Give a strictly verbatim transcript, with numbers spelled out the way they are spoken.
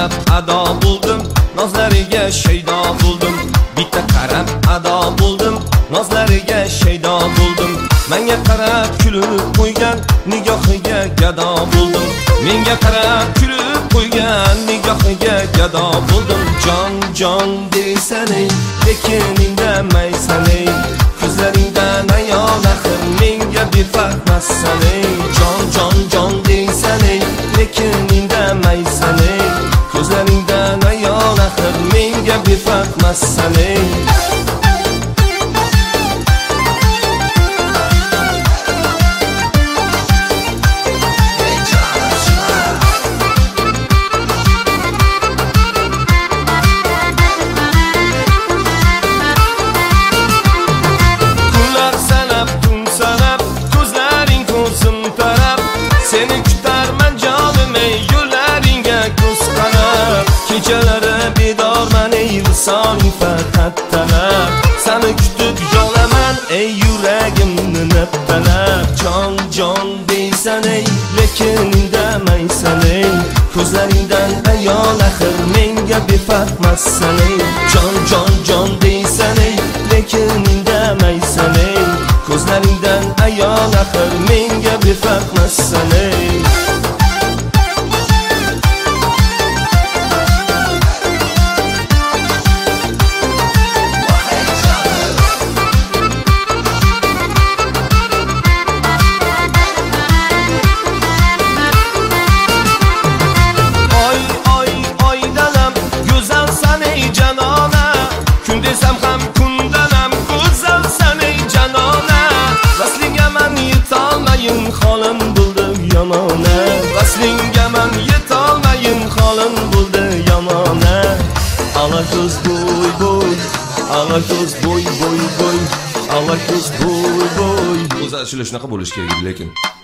qarab ado bo'ldim, nozlariga shaydo bo'ldim. Bitta qarab ado bo'ldim, nozlariga shaydo bo'ldim. Menga qarab kulib qo'ygan nigohiga gado bo'ldim. Menga qarab kulib qo'ygan nigohiga gado bo'ldim. Jon jon deysan ey, lekin indamaysan ey. Ko'zlaringdan ayon axir menga befarqmassan ey. Jon jon jon deysan ey, lekin indamaysan ey. Ko'zlaringdan ayon axir menga befarqmassan ey. Seni kutarman jonim ey, yo'llaringga ko'z qarab. Kechalari bedorman ey, visoling faqat talab. Seni kutib yolaman ey, yuragimni naftalab. Jon jon deysan ey, lekin indamaysan ey. Ko'zlaringdan ayon axir menga befarqmassan ey. Jon jon jon deysan ey, lekin indamaysan ey. Ko'zlaringdan ayon axir menga befarqmassan ey. Oy oy oy dalam, go'zalsan ey janona. Kun desam ham kundanam, go'zalsan ey janona. Vaslingga man yetolmayin, holim bo'ldi yomona. Vaslingga man yetolmayin, holim bo'ldi yomona. Ala ko'z bo'y bo'y, ala ko'z bo'y bo'y bo'y, ala ko'z bo'y bo'y. O'zi shunaqa bo'lish kerak, lekin